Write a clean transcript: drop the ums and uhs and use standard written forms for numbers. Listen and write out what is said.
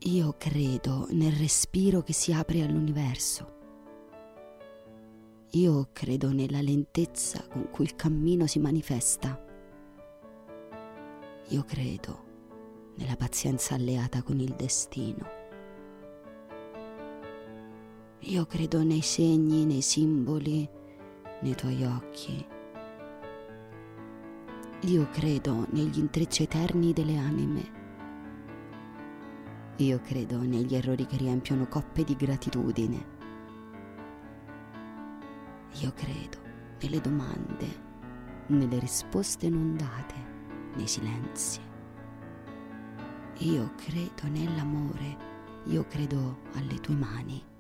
Io credo nel respiro che si apre all'universo. Io credo nella lentezza con cui il cammino si manifesta. Io credo nella pazienza alleata con il destino. Io credo nei segni, nei simboli, nei tuoi occhi. Io credo negli intrecci eterni delle anime. Io credo negli errori che riempiono coppe di gratitudine. Io credo nelle domande, nelle risposte non date, nei silenzi. Io credo nell'amore, io credo alle tue mani.